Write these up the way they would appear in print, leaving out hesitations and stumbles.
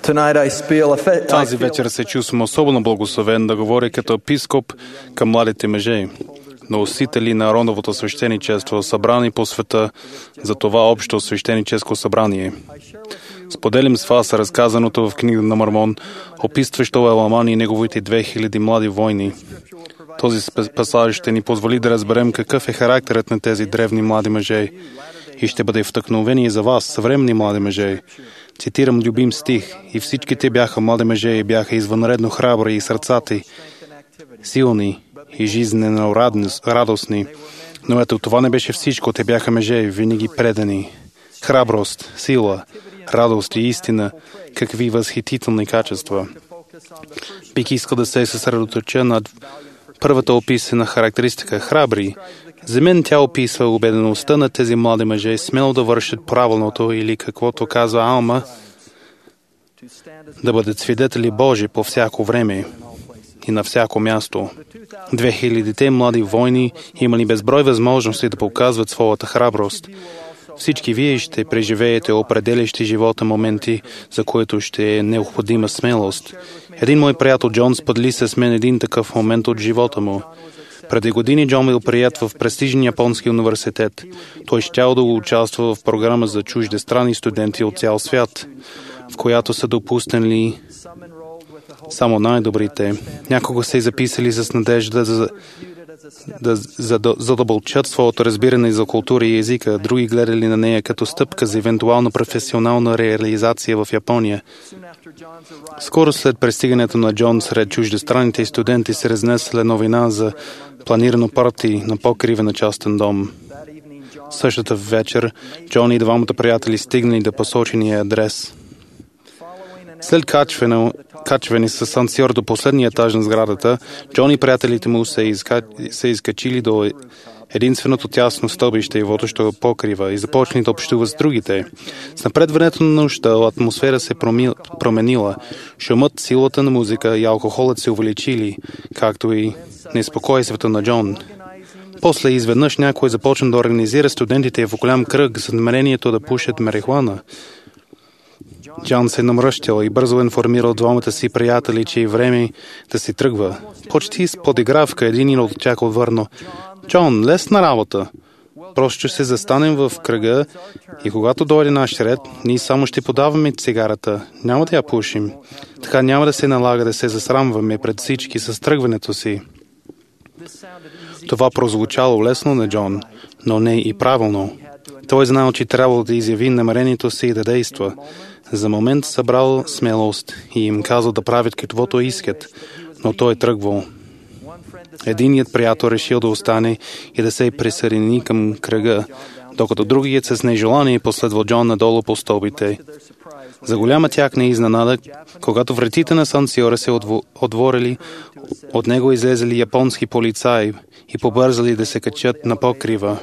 Тази вечер се чувствам особено благословен да говоря като епископ към младите мъже, носители на Ароновото свещеничество, събрани по света за това общо свещеническо събрание. Споделям с вас разказаното в книга на Мормон, описващо Еламан и неговите 2000 млади войни. Този пасаж ще ни позволи да разберем какъв е характерът на тези древни млади мъже и ще бъде вдъхновение за вас, съвременни млади мъже. Цитирам любим стих: и всичките бяха млади мъже и бяха извънредно храбри и сърцати, силни и жизнено радостни. Но ето, това не беше всичко. Те бяха мъже, винаги предани. Храброст, сила, радост и истина. Какви възхитителни качества. Бих искал да се съсредоточа над първата описана характеристика – храбри. За мен тя описва убедеността на тези млади мъже смело да вършат правилното или, каквото казва Алма, да бъдат свидетели Божи по всяко време и на всяко място. 2000-те млади войни имали безброй възможности да показват своята храброст. Всички вие ще преживеете определящи живота моменти, за които ще е необходима смелост. Един мой приятел Джон сподели с мен един такъв момент от живота му. Преди години Джон бил прият в престижен японски университет. Той щял да участва в програма за чуждестранни студенти от цял свят, в която са допуснали само най-добрите. Някога се записали с надежда да задълбочат своето разбиране за култура и езика, други гледали на нея като стъпка за евентуална професионална реализация в Япония. Скоро след пристигането на Джон сред чуждестранните студенти се разнесла новина за планирано парти на покрива на частен дом. Същата вечер Джон и двамата приятели стигнали до посочения адрес. След качване с асансьор до последния етаж на сградата, Джон и приятелите му се изкачили до единственото тясно стълбище и водещо покрива и започнали да общуват с другите. С напредването на нощта атмосфера се променила. Шумът, силата на музика и алкохолът се увеличили, както и неспокойството на Джон. После изведнъж някой започна да организира студентите в голям кръг с намерението да пушат марихуана. Джон се намръщил и бързо информирал двамата си приятели, че е време да си тръгва. Почти с подигравка един от тях отвърна: Джон, лесна работа. Просто ще се застанем в кръга и когато дойде наш ред, ние само ще подаваме цигарата. Няма да я пушим. Така няма да се налага да се засрамваме пред всички с тръгването си. Това прозвучало лесно на Джон, но не и правилно. Той знал, че трябвало да изяви намерението си и да действа. За момент събрал смелост и им казал да правят каквото искат, но той тръгвал. Единият приятел решил да остане и да се присъедини към кръга, докато другият с нежелание последвал Джон надолу по стълбите. За голяма тяхна изненада, когато вратите на асансьора се отворили, от него излезли японски полицаи и побързали да се качат на покрива.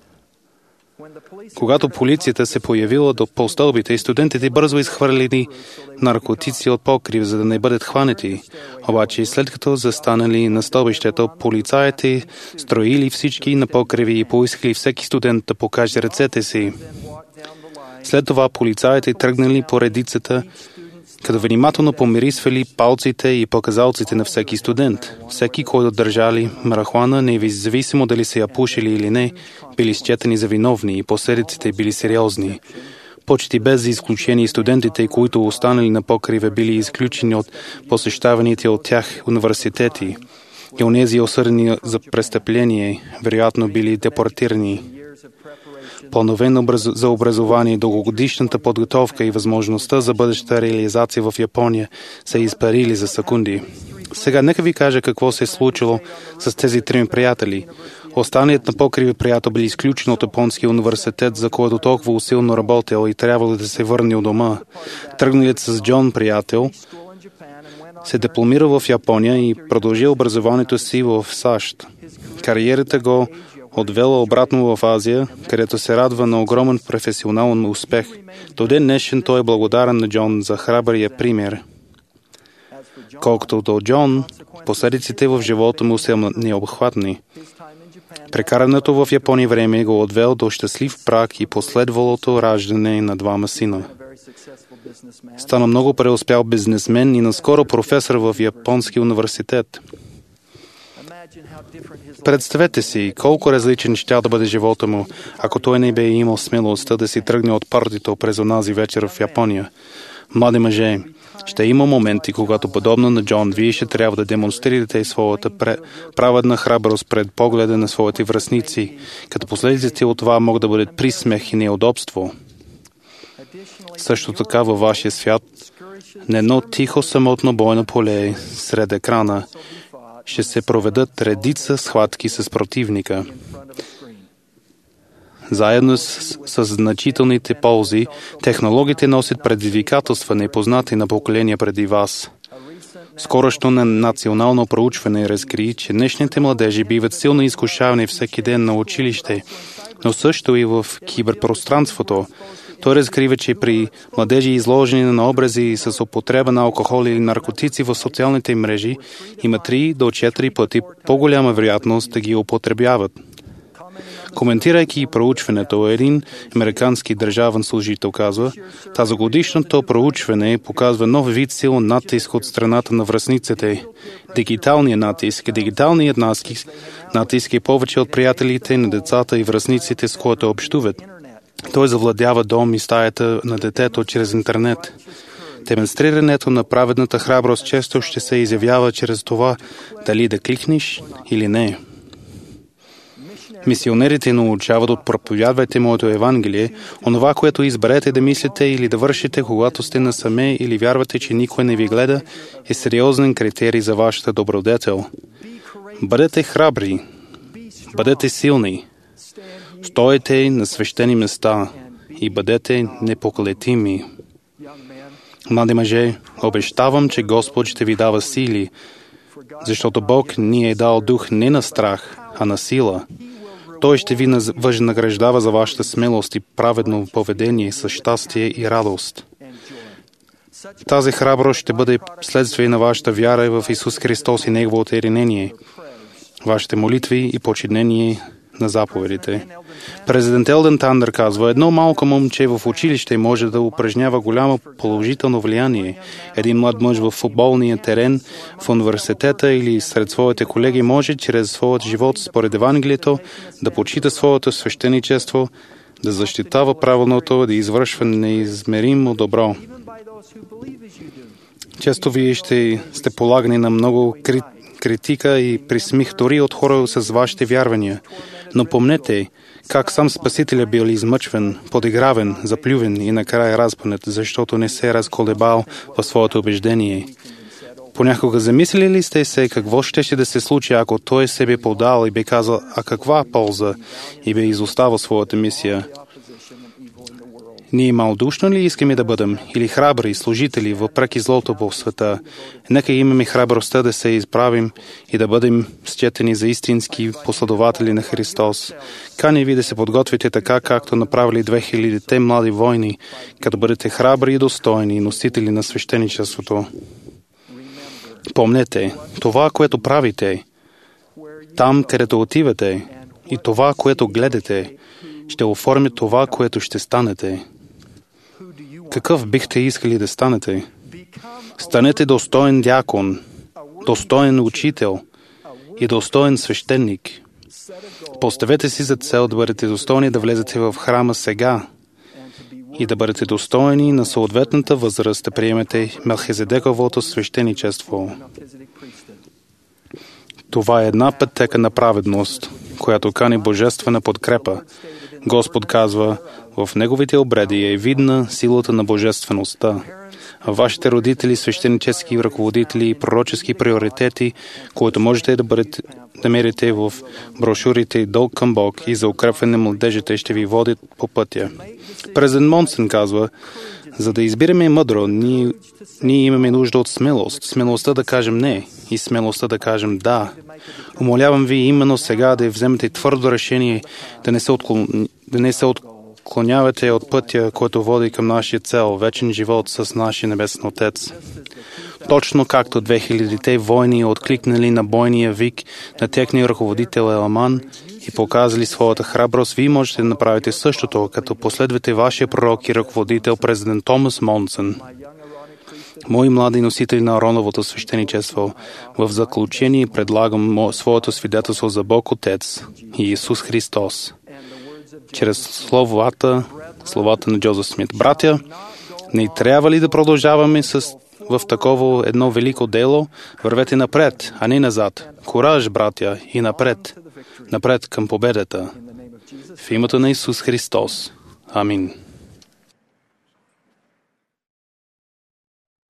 Когато полицията се появила по стълбите, студентите бързо изхвърлили наркотици от покрив, за да не бъдат хванати. Обаче, след като застанали на стълбището, полицаите строили всички на покриви и поискали всеки студент да покаже ръцете си. След това полицаите тръгнали по редицата, като внимателно помирисвали палците и показалците на всеки студент. Всеки, който държали марихуана, независимо дали са я пушили или не, били счетени за виновни и последиците били сериозни. Почти без изключение студентите, които останали на покрива, били изключени от посещаваните от тях университети и онези осъдени за престъпление, вероятно били депортирани. Планове за образование, дългогодишната подготовка и възможността за бъдеща реализация в Япония са изпарили за секунди. Сега нека ви кажа какво се е случило с тези три приятели. Останалият на покрива приятел бил изключен от Японския университет, за който толкова усилно работил и трябвало да се върне от дома. Тръгналият с Джон приятел се дипломирал в Япония и продължи образованието си в САЩ. Кариерата го отвела обратно в Азия, където се радва на огромен професионален успех. До ден днешен той е благодарен на Джон за храбрия пример. Колкото до Джон, последиците в живота му са необхватни. Прекарането в Япония време го отвел до щастлив брак и последвалото раждане на двама сина. Стана много преуспял бизнесмен и наскоро професор в Японски университет. Представете си колко различен щял да бъде живота му, ако той не бе имал смелостта да си тръгне от партито през онази вечер в Япония. Млади мъже, ще има моменти, когато подобно на Джон, вие ще трябва да демонстрирате своята праведна храброст пред погледа на своите връстници, като последиците от това могат да бъдат присмех и неудобство. Също така във вашия свят, на едно тихо самотно бойно поле сред екрана, ще се проведат редица схватки с противника. Заедно с значителните ползи, технологиите носят предизвикателства, непознати на поколения преди вас. Скорошно национално проучване разкри, че днешните младежи биват силно изкушавани всеки ден на училище, но също и в киберпространството. Той разкрива, че при младежи изложени на образи с употреба на алкохол или наркотици в социалните мрежи, има 3 до 4 пъти по-голяма вероятност да ги употребяват. Коментирайки проучването, един американски държавен служител казва, тазогодишното проучване показва нов вид силен натиск от страната на връстниците. Дигиталният натиск. Дигиталният натиск е повече от приятелите на децата и връстниците, с които общуват. Той завладява дом и стаята на детето чрез интернет. Демонстрирането на праведната храброст често ще се изявява чрез това дали да кликнеш или не. Мисионерите научават от проповядвайте моето Евангелие, онова, което изберете да мислите или да вършите, когато сте насаме или вярвате, че никой не ви гледа, е сериозен критерий за вашата добродетел. Бъдете храбри, бъдете силни, стойте на свещени места и бъдете непоколетими. Млади мъже, обещавам, че Господ ще ви дава сили, защото Бог ни е дал дух не на страх, а на сила. Той ще ви възнаграждава за вашата смелост и праведно поведение с щастие и радост. Тази храброст ще бъде следствие на вашата вяра в Исус Христос и Неговото единение, вашите молитви и подчинение на заповедите. Президент Елдън Тандър казва, едно малко момче в училище може да упражнява голямо положително влияние. Един млад мъж в футболния терен, в университета или сред своите колеги може чрез своят живот според Евангелието да почита своето свещеничество, да защитава правилното, да извършва неизмеримо добро. Често вие ще сте полагани на много критика и присмих дори от хора с вашите вярвания. Но помнете как сам Спасителя бил измъчван, подигравен, заплювен и накрая разпънат, защото не се разколебал в своето убеждение. Понякога замислили ли сте се какво ще да се случи, ако той се бе подал и бе казал, а каква полза, и бе изоставил своята мисия? Ние малодушно ли искаме да бъдем, или храбри служители въпреки злото в света? Нека имаме храбростта да се изправим и да бъдем счетени за истински последователи на Христос. Каня ви да се подготвите така, както направили 2000-те млади войни, като бъдете храбри и достойни носители на свещеничеството. Помнете, това, което правите, там, където отивате, и това, което гледате, ще оформи това, което ще станете. Какъв бихте искали да станете? Станете достоен дякон, достоен учител и достоен свещеник. Поставете си за цел да бъдете достойни да влезете в храма сега и да бъдете достойни на съответната възраст да приемете Мелхизедековото свещеничество. Това е една пътека на праведност, която кани божествена подкрепа. Господ казва, в неговите обреди е видна силата на божествеността. А вашите родители, свещенически ръководители и пророчески приоритети, които можете да мерите в брошурите Дълг към Бог и за укрепване на младежите, ще ви водят по пътя. Президент Монсън казва, за да избираме мъдро, ние имаме нужда от смелост. Смелостта да кажем не и смелостта да кажем да. Умолявам ви именно сега да вземете твърдо решение, да не се отклонявате от пътя, който води към нашия цел, вечен живот с нашия Небесен Отец. точно както 2000-те войни откликнали на бойния вик на техния ръководител Еламан и показали своята храброст, вие можете да направите същото, като последвате вашия пророк и ръководител президент Томас Монсън. Мои млади носители на Ароновото свещеничество, в заключение предлагам своето свидетелство за Бог Отец и Исус Христос. Чрез словата на Джозеф Смит. Братя, не трябва ли да продължаваме в такова едно велико дело? Вървете напред, а не назад. Кураж, братя, и напред. Напред към победата. В името на Исус Христос. Амин.